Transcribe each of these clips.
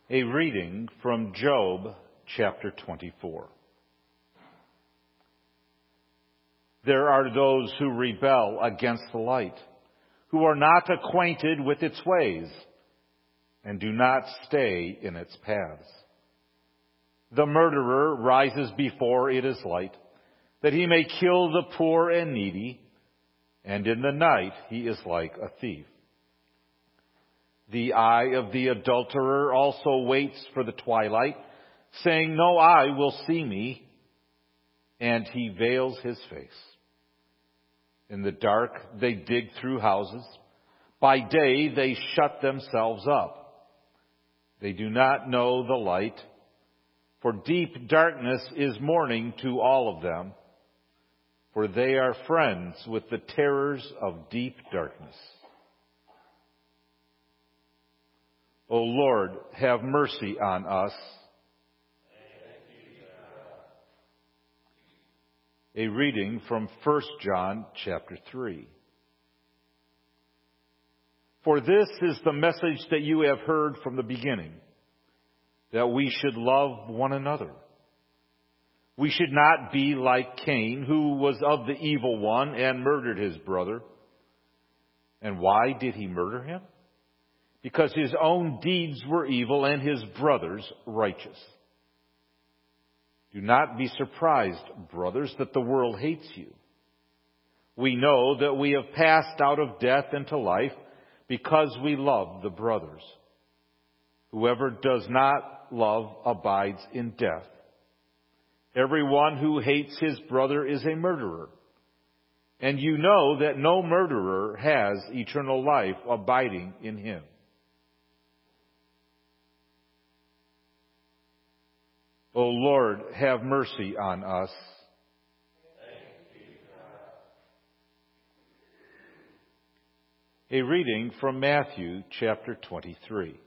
A reading from Job chapter 24. There are those who rebel against the light, who are not acquainted with its ways, and do not stay in its paths. The murderer rises before it is light, that he may kill the poor and needy, and in the night he is like a thief. The eye of the adulterer also waits for the twilight, saying, "No eye will see me," and he veils his face. In the dark they dig through houses. By day they shut themselves up. They do not know the light, for deep darkness is morning to all of them, for they are friends with the terrors of deep darkness. O Lord, have mercy on us. A reading from 1 John chapter 3. For this is the message that you have heard from the beginning, that we should love one another. We should not be like Cain, who was of the evil one and murdered his brother. And why did he murder him? Because his own deeds were evil and his brother's righteous. Do not be surprised, brothers, that the world hates you. We know that we have passed out of death into life because we love the brothers. Whoever does not love abides in death. Everyone who hates his brother is a murderer. And you know that no murderer has eternal life abiding in him. O Lord, have mercy on us. A reading from Matthew chapter 23.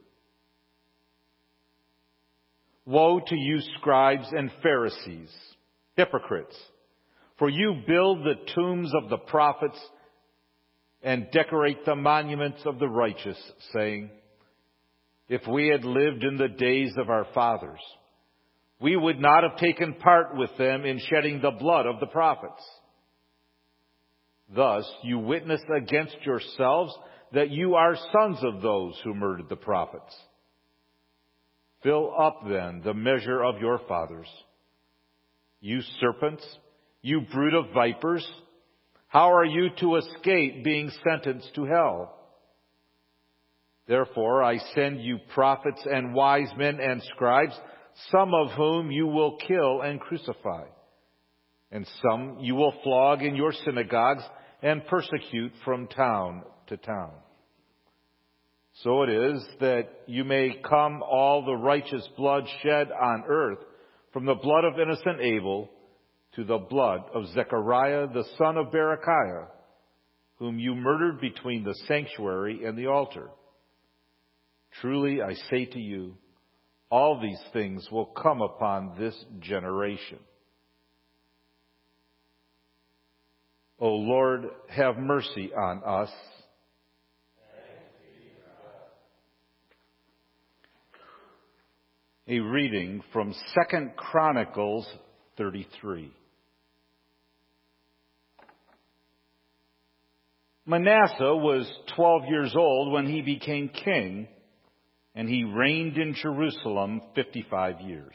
Woe to you, scribes and Pharisees, hypocrites, for you build the tombs of the prophets and decorate the monuments of the righteous, saying, "If we had lived in the days of our fathers, we would not have taken part with them in shedding the blood of the prophets." Thus you witness against yourselves that you are sons of those who murdered the prophets. Fill up then the measure of your fathers. You serpents, you brood of vipers, how are you to escape being sentenced to hell? Therefore I send you prophets and wise men and scribes, some of whom you will kill and crucify, and some you will flog in your synagogues and persecute from town to town. So it is that you may come all the righteous blood shed on earth, from the blood of innocent Abel to the blood of Zechariah the son of Berechiah, whom you murdered between the sanctuary and the altar. Truly I say to you, all these things will come upon this generation. O Lord, have mercy on us. A reading from 2 Chronicles 33. Manasseh was 12 years old when he became king, and he reigned in Jerusalem 55 years.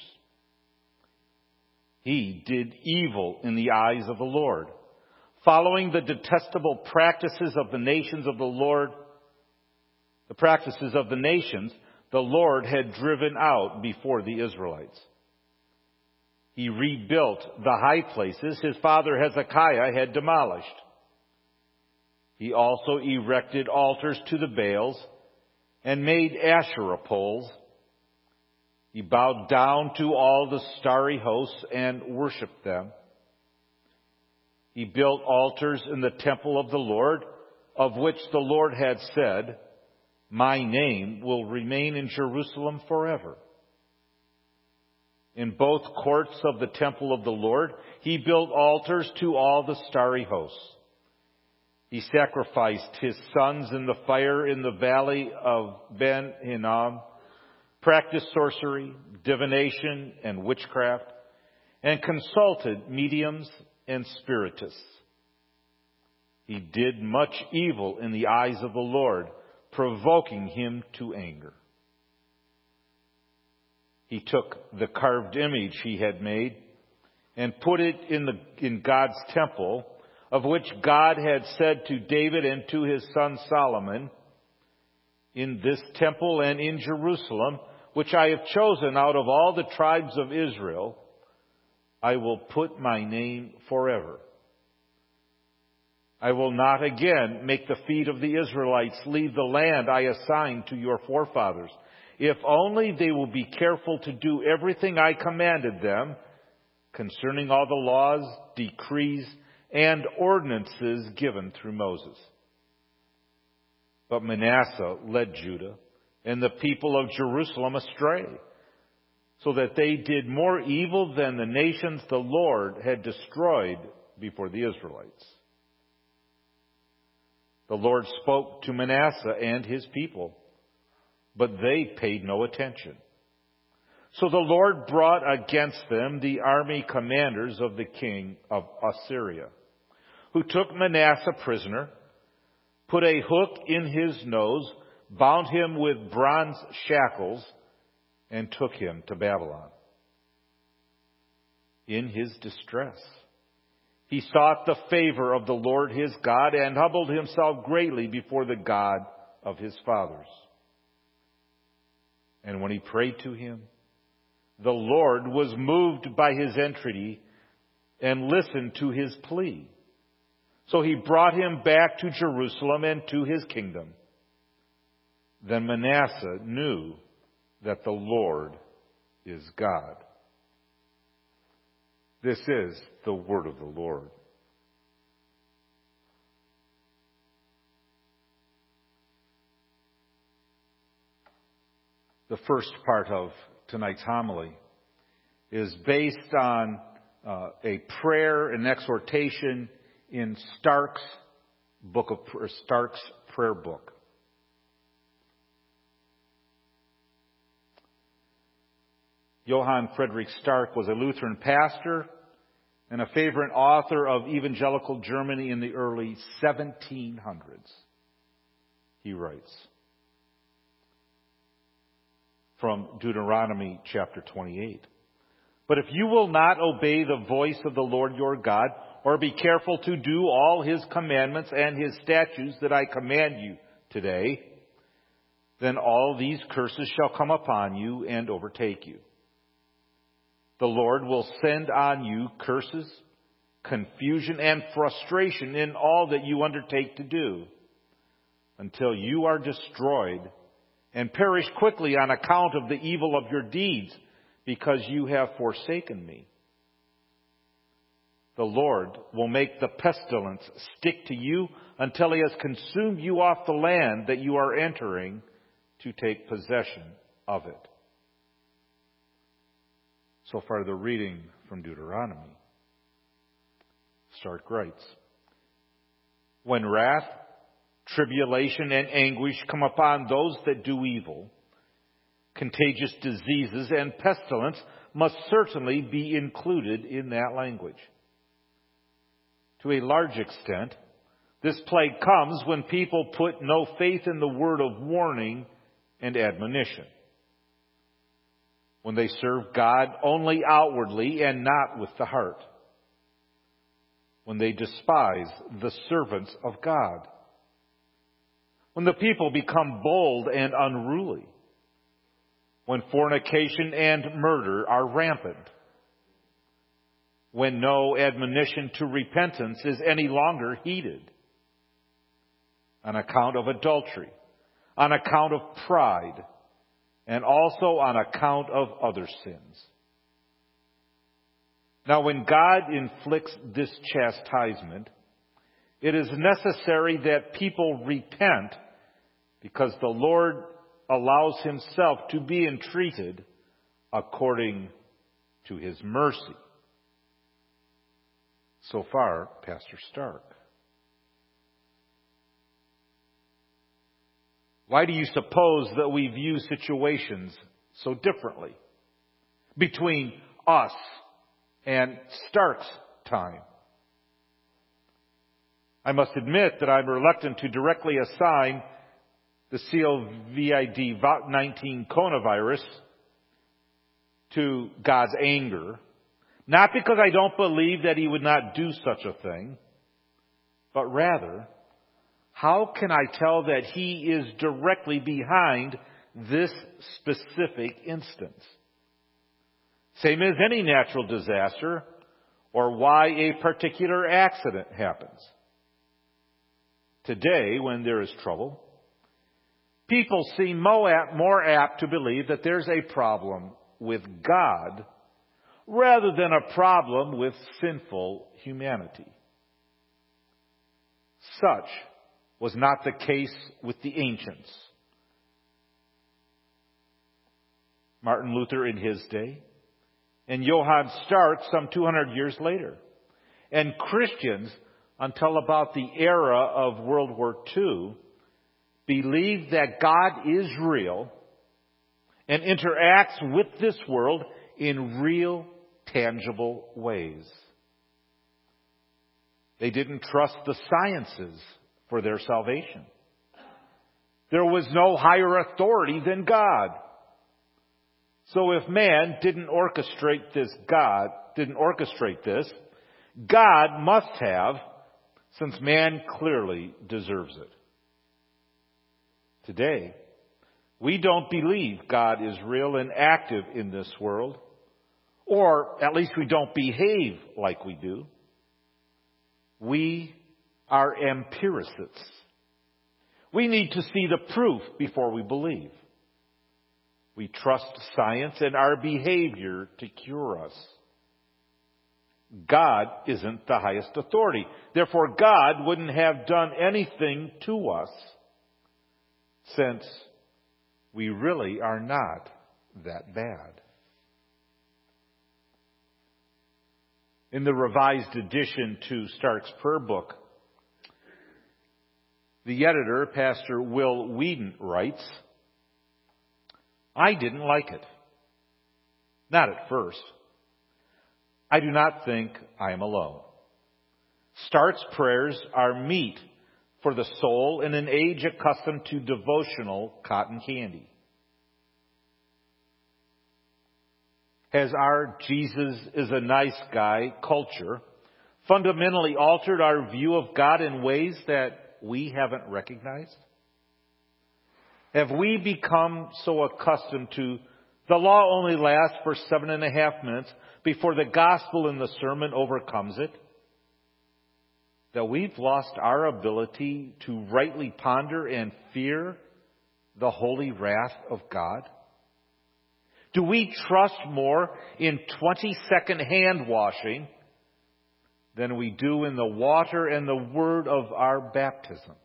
He did evil in the eyes of the Lord, following the detestable practices of the nations of the Lord, the practices of the nations the Lord had driven out before the Israelites. He rebuilt the high places his father Hezekiah had demolished. He also erected altars to the Baals and made Asherah poles. He bowed down to all the starry hosts and worshipped them. He built altars in the temple of the Lord, of which the Lord had said, "My name will remain in Jerusalem forever." In both courts of the temple of the Lord, he built altars to all the starry hosts. He sacrificed his sons in the fire in the valley of Ben Hinnom, practiced sorcery, divination, and witchcraft, and consulted mediums and spiritists. He did much evil in the eyes of the Lord, provoking him to anger. He took the carved image he had made and put it in God's temple, of which God had said to David and to his son Solomon, "In this temple and in Jerusalem, which I have chosen out of all the tribes of Israel, I will put my name forever. I will not again make the feet of the Israelites leave the land I assigned to your forefathers, if only they will be careful to do everything I commanded them concerning all the laws, decrees, and ordinances given through Moses." But Manasseh led Judah and the people of Jerusalem astray, so that they did more evil than the nations the Lord had destroyed before the Israelites. The Lord spoke to Manasseh and his people, but they paid no attention. So the Lord brought against them the army commanders of the king of Assyria, who took Manasseh prisoner, put a hook in his nose, bound him with bronze shackles, and took him to Babylon. In his distress, he sought the favor of the Lord his God and humbled himself greatly before the God of his fathers. And when he prayed to him, the Lord was moved by his entreaty and listened to his plea. So he brought him back to Jerusalem and to his kingdom. Then Manasseh knew that the Lord is God. This is the word of the Lord. The first part of tonight's homily is based on a prayer and exhortation in Stark's prayer book. Johann Friedrich Stark was a Lutheran pastor and a favorite author of evangelical Germany in the early 1700s. He writes from Deuteronomy chapter 28. "But if you will not obey the voice of the Lord your God, or be careful to do all his commandments and his statutes that I command you today, then all these curses shall come upon you and overtake you. The Lord will send on you curses, confusion, and frustration in all that you undertake to do, until you are destroyed and perish quickly on account of the evil of your deeds, because you have forsaken me. The Lord will make the pestilence stick to you until he has consumed you off the land that you are entering to take possession of it." So far, the reading from Deuteronomy. Stark writes, "When wrath, tribulation, and anguish come upon those that do evil, contagious diseases and pestilence must certainly be included in that language. To a large extent, this plague comes when people put no faith in the word of warning and admonition, when they serve God only outwardly and not with the heart, when they despise the servants of God, when the people become bold and unruly, when fornication and murder are rampant, when no admonition to repentance is any longer heeded, on account of adultery, on account of pride, and also on account of other sins. Now, when God inflicts this chastisement, it is necessary that people repent, because the Lord allows himself to be entreated according to his mercy." So far, Pastor Stark. Why do you suppose that we view situations so differently between us and Stark's time. I must admit that I'm reluctant to directly assign the COVID-19 coronavirus to God's anger, not because I don't believe that He would not do such a thing, but rather, how can I tell that He is directly behind this specific instance? Same as any natural disaster or why a particular accident happens. Today, when there is trouble, people seem more apt to believe that there's a problem with God rather than a problem with sinful humanity. Such was not the case with the ancients. Martin Luther in his day, and Johann Stark some 200 years later, and Christians until about the era of World War II believed that God is real and interacts with this world in real, tangible ways. They didn't trust the sciences for their salvation. There was no higher authority than God. So if man didn't orchestrate this, God must have, since man clearly deserves it. Today, we don't believe God is real and active in this world, or at least we don't behave like we do. We are empiricists. We need to see the proof before we believe. We trust science and our behavior to cure us. God isn't the highest authority. Therefore, God wouldn't have done anything to us, since we really are not that bad. In the revised edition to Stark's prayer book, the editor, Pastor Will Whedon, writes, I didn't like it. Not at first. I do not think I am alone. Stark's prayers are meat for the soul in an age accustomed to devotional cotton candy. Has our Jesus is a nice guy culture fundamentally altered our view of God in ways that we haven't recognized? Have we become so accustomed to the law only lasts for 7.5 minutes before the gospel in the sermon overcomes it, that we've lost our ability to rightly ponder and fear the holy wrath of God? Do we trust more in 20-second hand washing than we do in the water and the word of our baptism?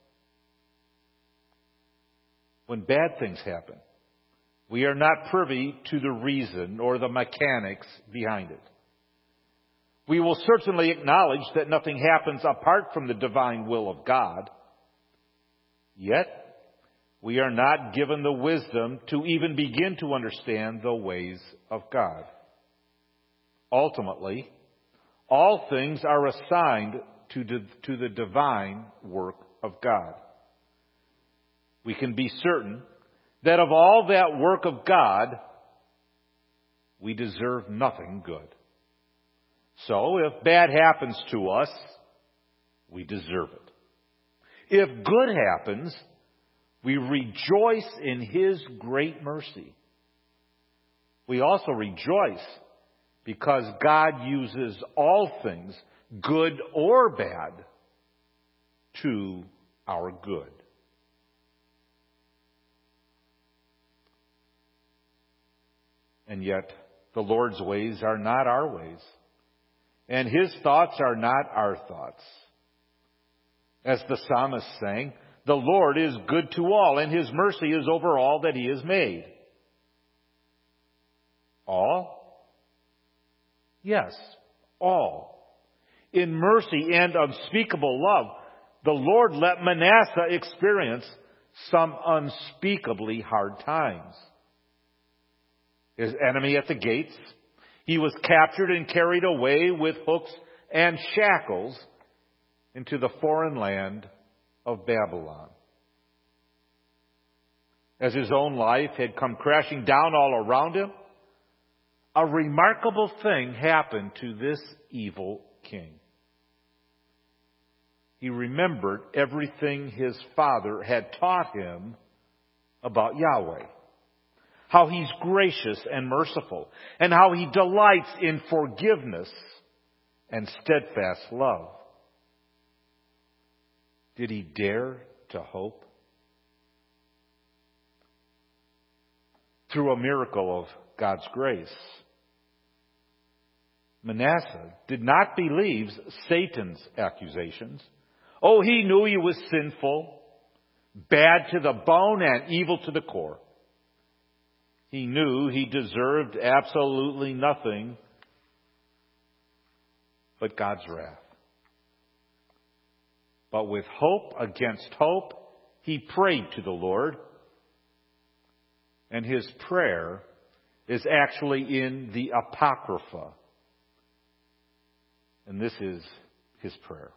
When bad things happen, we are not privy to the reason or the mechanics behind it. We will certainly acknowledge that nothing happens apart from the divine will of God. Yet, we are not given the wisdom to even begin to understand the ways of God. Ultimately, all things are assigned to the divine work of God. We can be certain that of all that work of God, we deserve nothing good. So if bad happens to us, we deserve it. If good happens, we rejoice in His great mercy. We also rejoice because God uses all things, good or bad, to our good. And yet, the Lord's ways are not our ways, and His thoughts are not our thoughts. As the psalmist sang, the Lord is good to all, and His mercy is over all that He has made. All? Yes, all. In mercy and unspeakable love, the Lord let Manasseh experience some unspeakably hard times. his enemy at the gates. He was captured and carried away with hooks and shackles into the foreign land of Babylon. As his own life had come crashing down all around him, a remarkable thing happened to this evil king. He remembered everything his father had taught him about Yahweh. How He's gracious and merciful, and how He delights in forgiveness and steadfast love. Did he dare to hope? Through a miracle of God's grace, Manasseh did not believe Satan's accusations. Oh, he knew he was sinful, bad to the bone, and evil to the core. He knew he deserved absolutely nothing but God's wrath. But with hope against hope, he prayed to the Lord. And his prayer is actually in the Apocrypha. And this is his prayer.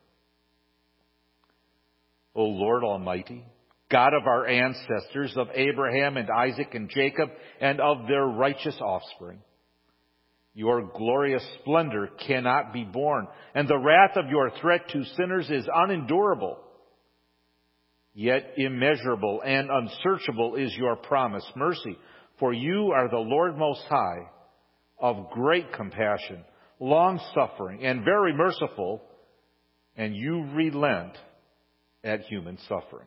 O Lord Almighty, God of our ancestors, of Abraham and Isaac and Jacob, and of their righteous offspring, your glorious splendor cannot be borne, and the wrath of your threat to sinners is unendurable. Yet immeasurable and unsearchable is your promised mercy, for you are the Lord Most High, of great compassion, long-suffering, and very merciful, and you relent at human suffering.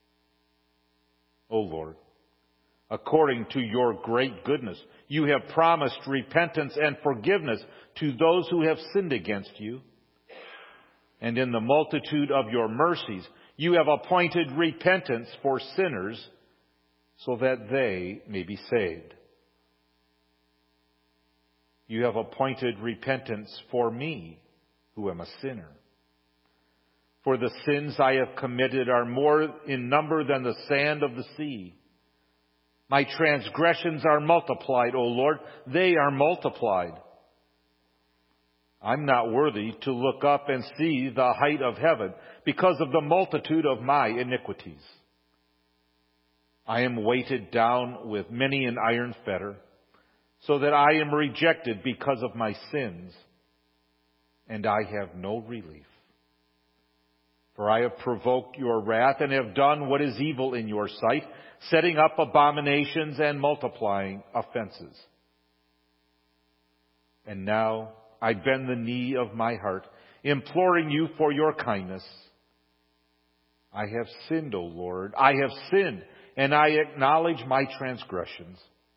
O Lord, according to your great goodness, you have promised repentance and forgiveness to those who have sinned against you. And in the multitude of your mercies, you have appointed repentance for sinners so that they may be saved. You have appointed repentance for me, who am a sinner. For the sins I have committed are more in number than the sand of the sea. My transgressions are multiplied, O Lord. They are multiplied. I'm not worthy to look up and see the height of heaven because of the multitude of my iniquities. I am weighted down with many an iron fetter, so that I am rejected because of my sins, and I have no relief. For I have provoked your wrath and have done what is evil in your sight, setting up abominations and multiplying offenses. And now I bend the knee of my heart, imploring you for your kindness. I have sinned, O Lord. I have sinned, and I acknowledge my transgressions.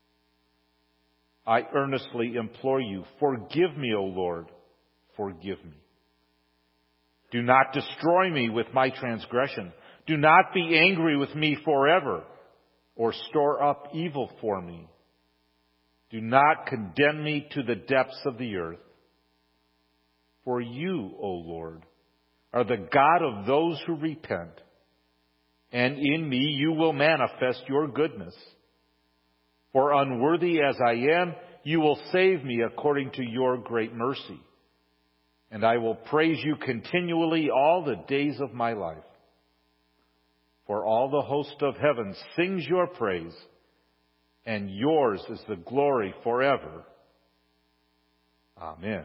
I earnestly implore you, forgive me, O Lord, forgive me. Do not destroy me with my transgression. Do not be angry with me forever, or store up evil for me. Do not condemn me to the depths of the earth. For you, O Lord, are the God of those who repent, and in me you will manifest your goodness. For unworthy as I am, you will save me according to your great mercy. And I will praise you continually all the days of my life. For all the host of heaven sings your praise, and yours is the glory forever. Amen.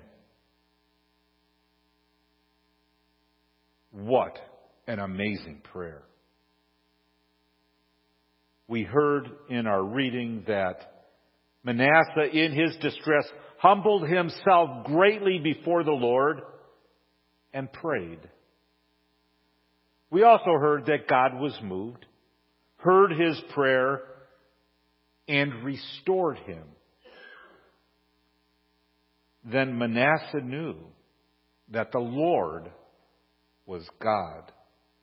What an amazing prayer. We heard in our reading that Manasseh, in his distress, humbled himself greatly before the Lord and prayed. We also heard that God was moved, heard his prayer, and restored him. Then Manasseh knew that the Lord was God.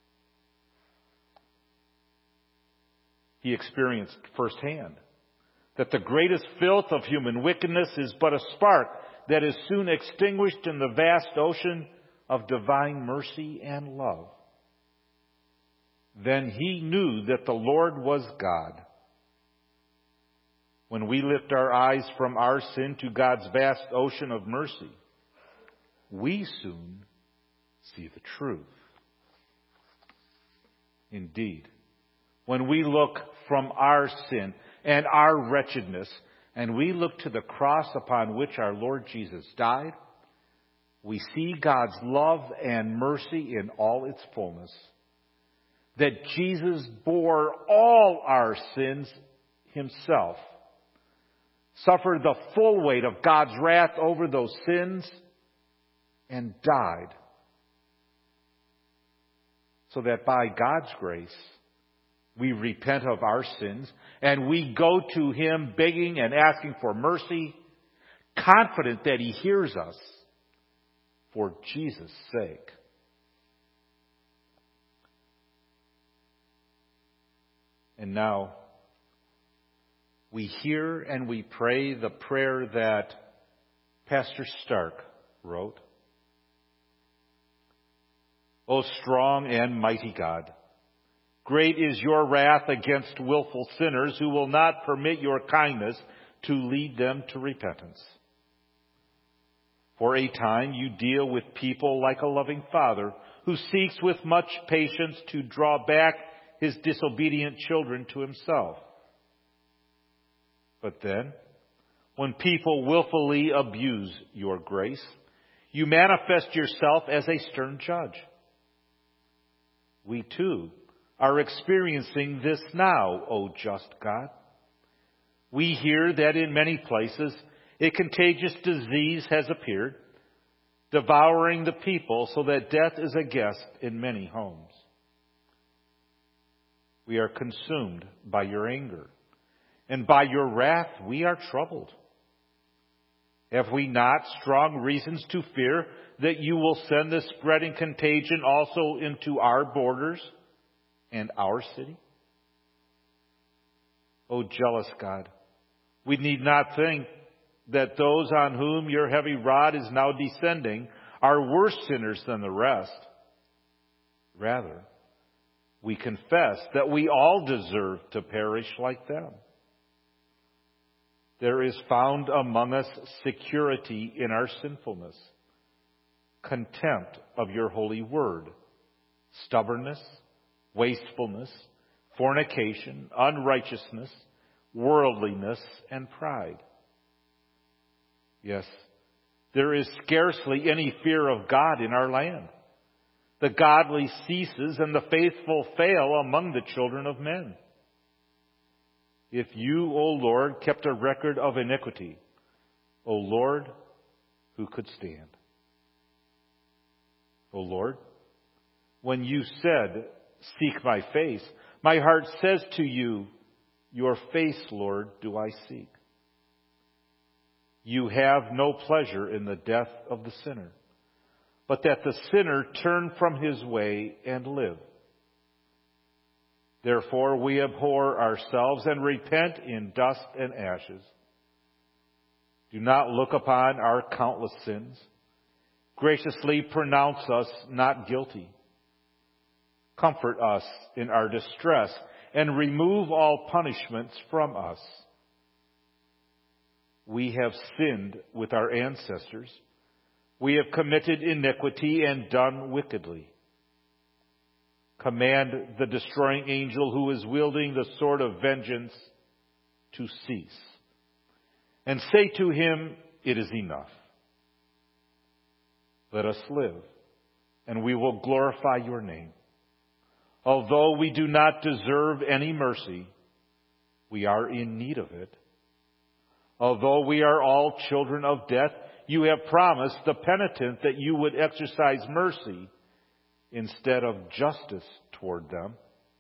He experienced firsthand that the greatest filth of human wickedness is but a spark that is soon extinguished in the vast ocean of divine mercy and love. Then he knew that the Lord was God. when we lift our eyes from our sin to God's vast ocean of mercy, we soon see the truth. Indeed, when we look from our sin and our wretchedness, and we look to the cross upon which our Lord Jesus died, we see God's love and mercy in all its fullness. That Jesus bore all our sins himself, suffered the full weight of God's wrath over those sins, and died, so that by God's grace we repent of our sins and we go to Him begging and asking for mercy, confident that He hears us for Jesus' sake. And now we hear and we pray the prayer that Pastor Stark wrote. O strong and mighty God, great is your wrath against willful sinners who will not permit your kindness to lead them to repentance. For a time you deal with people like a loving father who seeks with much patience to draw back his disobedient children to himself. But then, when people willfully abuse your grace, you manifest yourself as a stern judge. We too are experiencing this now, O just God. We hear that in many places a contagious disease has appeared, devouring the people so that death is a guest in many homes. We are consumed by your anger, and by your wrath we are troubled. Have we not strong reasons to fear that you will send this spreading contagion also into our borders and our city? O jealous God, we need not think that those on whom your heavy rod is now descending are worse sinners than the rest. Rather, we confess that we all deserve to perish like them. There is found among us security in our sinfulness, contempt of your holy word, stubbornness, wastefulness, fornication, unrighteousness, worldliness, and pride. Yes, there is scarcely any fear of God in our land. The godly ceases and the faithful fail among the children of men. If you, O Lord, kept a record of iniquity, O Lord, who could stand? O Lord, when you said, seek my face, my heart says to you, your face, Lord, do I seek. You have no pleasure in the death of the sinner, but that the sinner turn from his way and live. Therefore we abhor ourselves and repent in dust and ashes. Do not look upon our countless sins. Graciously pronounce us not guilty. Comfort us in our distress and remove all punishments from us. We have sinned with our ancestors. We have committed iniquity and done wickedly. Command the destroying angel who is wielding the sword of vengeance to cease. And say to him, it is enough. Let us live, and we will glorify your name. Although we do not deserve any mercy, we are in need of it. Although we are all children of death, you have promised the penitent that you would exercise mercy instead of justice toward them.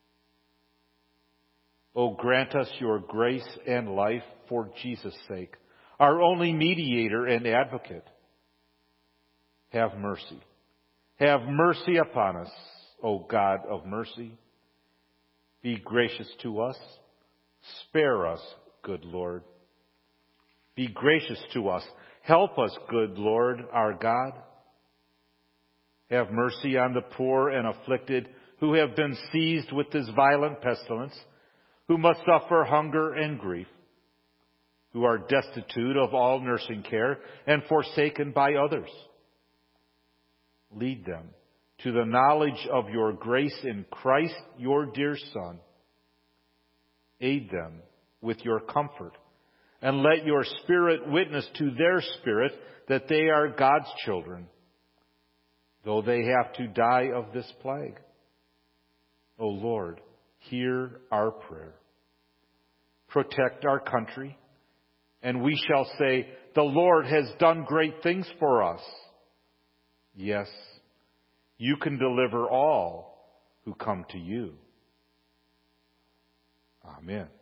O grant us your grace and life for Jesus' sake, our only mediator and advocate. Have mercy. Have mercy upon us, O God of mercy. Be gracious to us. Spare us, good Lord. Be gracious to us. Help us, good Lord, our God. Have mercy on the poor and afflicted who have been seized with this violent pestilence, who must suffer hunger and grief. who are destitute of all nursing care and forsaken by others. Lead them to the knowledge of your grace in Christ, your dear Son. Aid them with your comfort, and let your Spirit witness to their spirit that they are God's children, though they have to die of this plague. O Lord, hear our prayer. Protect our country, and we shall say, the Lord has done great things for us. Yes, you can deliver all who come to you. Amen.